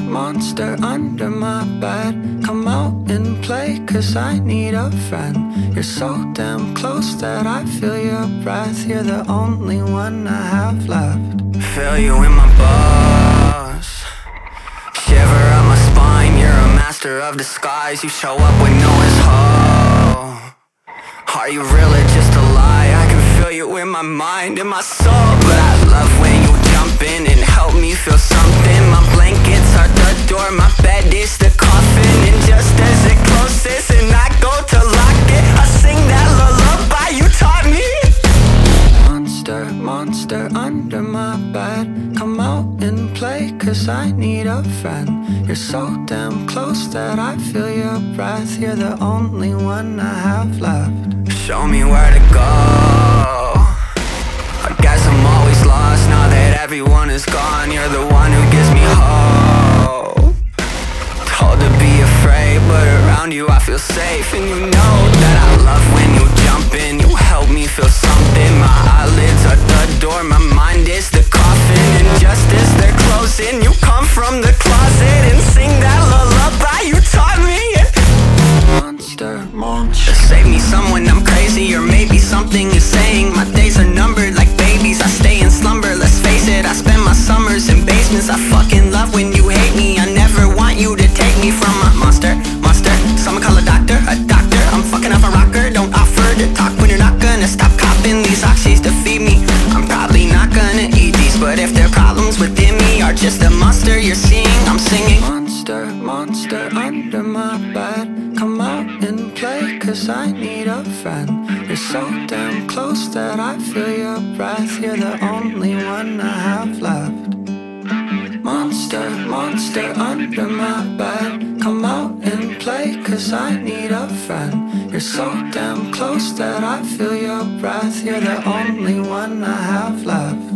monster under my bed. Come out and play, cause I need a friend. You're so damn close that I feel your breath. You're the only one I have left. Feel you in my bones, shiver up my spine. You're a master of disguise. You show up when no one's home. Are you real or just a lie? I can feel you in my mind, in my soul. But I love when you jump in and help me feel something. My blankets are the door, my bed is the coffin. And just as it closes and I go to lock it, I sing that lullaby you taught me. Monster, monster under my bed. Come out and play, cause I need a friend. You're so damn close that I feel your breath. You're the only one I have left. Show me where to go. I guess I'm always lost now that everyone is gone. You're the one who gives me hope. Told to be afraid, but around you I feel safe. And you know that I love when you jump in. You help me feel something. My eyelids are the door, my mind is the coffin. And just as they're closing, you come from the closet and sing that lullaby you taught me. Monster, monster, save me someone, I'm crazy, or maybe something is saying my days are numbered like babies. I stay in slumber, let's face it, I spend my summers in basements. I fucking love when you hate me. I never want you to take me from a monster, monster. Someone call a doctor, I'm fucking off a rocker. Don't offer to talk when you're not gonna stop copping these oxys to feed me. I'm probably not gonna eat these, but if their problems within me are just a monster you're seeing, I'm singing. Monster, monster under my bed. Come out and play, cause I need a friend. You're so damn close that I feel your breath. You're the only one I have left. Monster, monster under my bed. Come out and play, cause I need a friend. You're so damn close that I feel your breath. You're the only one I have left.